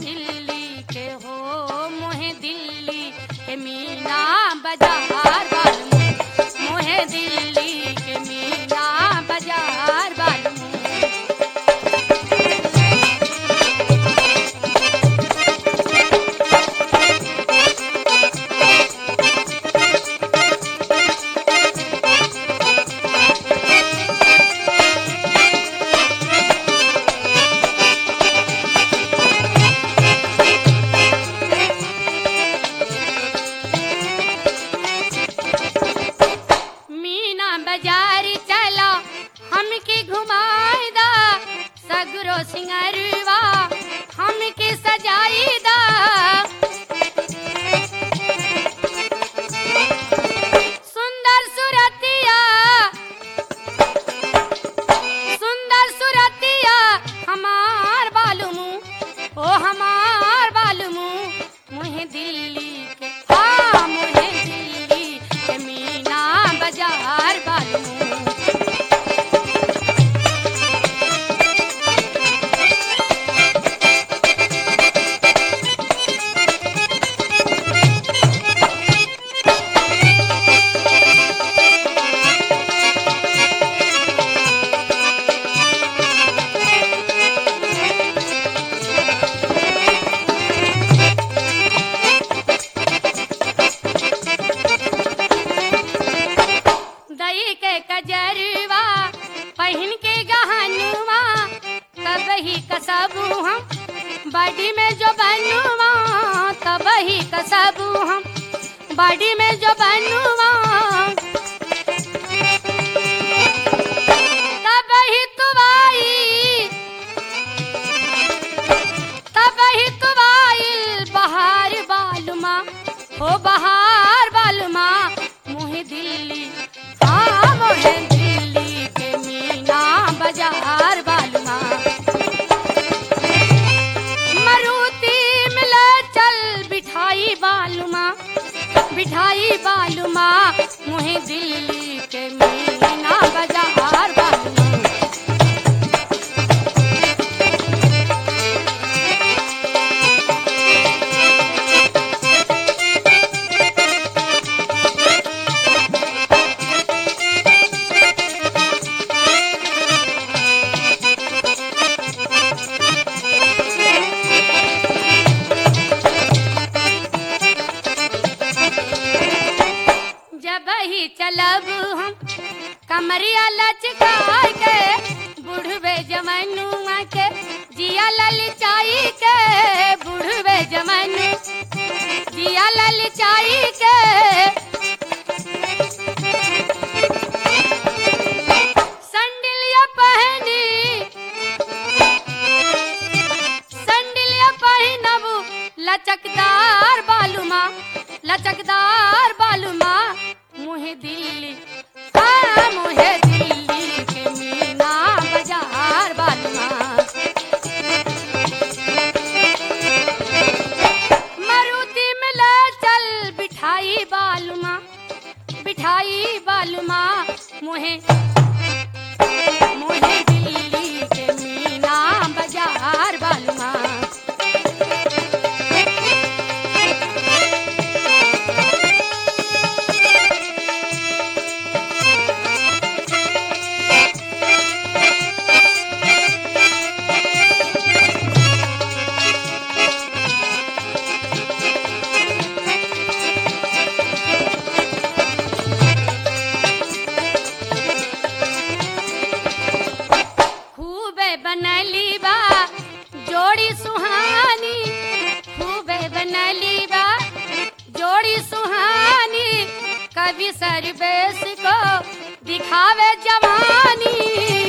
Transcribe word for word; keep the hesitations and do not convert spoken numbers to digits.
दिल्ली के हो मोहे दिल्ली के मीना बाजार बालू मोहे दिल्ली के मीना बाजार बालू बाजार चला हमके घुमाई दा सगरो सिंगरवा हमके सजाई दा सुंदर सुरतिया सुंदर सुरतिया हमार बालूमू ओ हमार बालूमू मुहे दिल्ली के हाँ मुहे दिल्ली के मीना बाजार के कजरवा पहन के गहनुआ तब ही कसबू हम बॉडी में जो बनुआ तब ही कसबू हम बॉडी में जो बनुआ तब ही तुवाई तब ही तुवाइल बहार बालुमा हो बहार बालुमा मुहे दिल्ली हाँ मोहे दिल्ली के मीना बाजार बालुमा मरुति मिले चल बिठाई बालुमा बिठाई बालुमा मुहे दिल्ली के मीना बाजार बालुमा चलब हम कमरिया लचका के बुढ़वे जमनुआ के जिया ललचाई के बुढ़वे जमनु जिया ललचाई के संडिलिया पहनी संडिलिया पहनबू लचकदार बालुमा लचकदार बालुमा मुहे दिल्ली हाँ मुहे दिल्ली के मीना बाजार बालुमा मरुति में ले चल बिठाई बालुमा बिठाई बालुमा मुहे मुहे दिल्ली के मीना बाजार बालुमा बनली बा जोड़ी सुहानी खूबे बनली बा जोड़ी सुहानी कभी सरबेस को दिखावे जवानी